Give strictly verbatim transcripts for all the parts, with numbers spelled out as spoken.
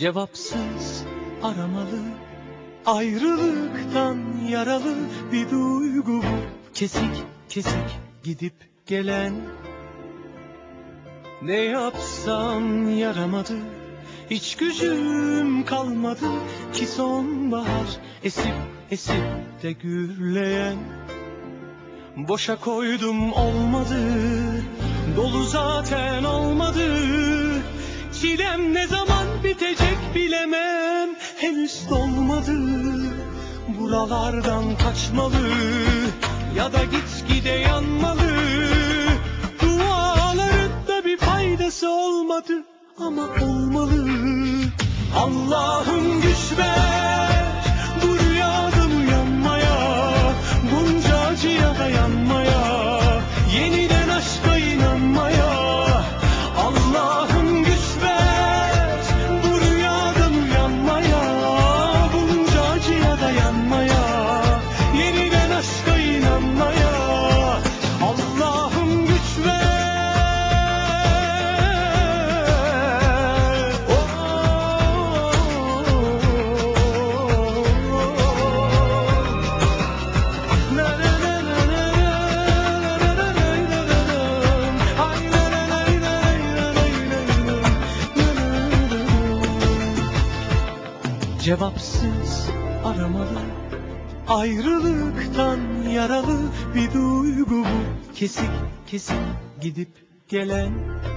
Cevapsız aramalı, ayrılıktan yaralı bir duygu bu. Kesik kesik gidip gelen. Ne yapsam yaramadı, hiç gücüm kalmadı ki sonbahar esip esip de gürleyen. Boşa koydum olmadı, dolu zaten olmadı. Çilem ne zaman bitecek bilemem, henüz dolmadı. Buralardan kaçmalı ya da gitgide yanmalı. Duaların da bir faydası olmadı ama olmalı. Allah'ım güç ver bu rüyadan uyanmaya, bunca acıya dayanmaya, yeniden aşka inanmaya. Allah'ım güç ver bu rüyadan uyanmaya, bunca acıya dayanmaya, yeniden aşka inanmaya. Allah'ım güç ver. Cevapsız aramalı, ayrılıktan yaralı bir duygu bu. Kesik kesik gidip gelen.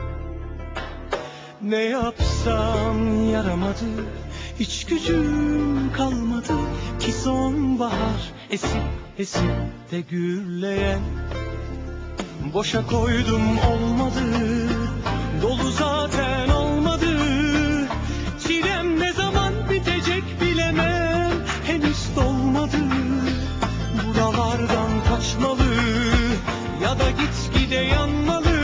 Ne yapsam yaramadı, hiç gücüm kalmadı ki sonbahar esip esip de gürleyen. Boşa koydum olmadı, dolu zaten olmadı. Çilem ne zaman bitecek bilemem, henüz dolmadı. Buralardan kaçmalı ya da gitgide yanmalı.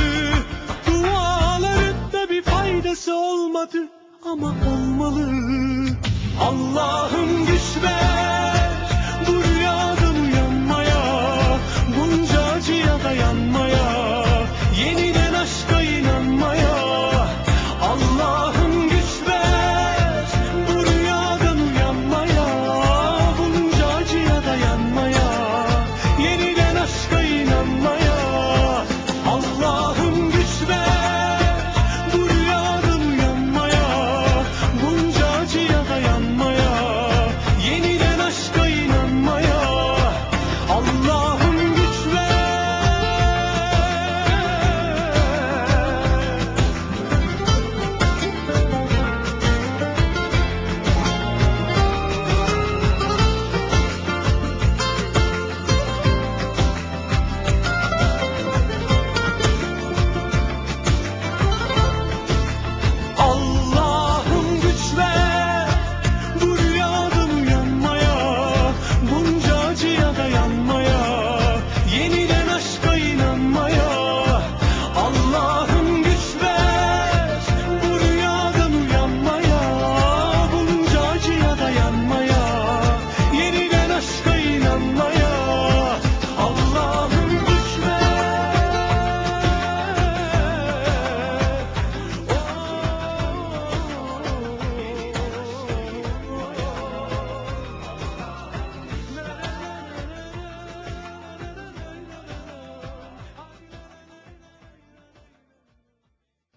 Duaların da bir faydası olmadı ama olmalı. Allah'ım güç ver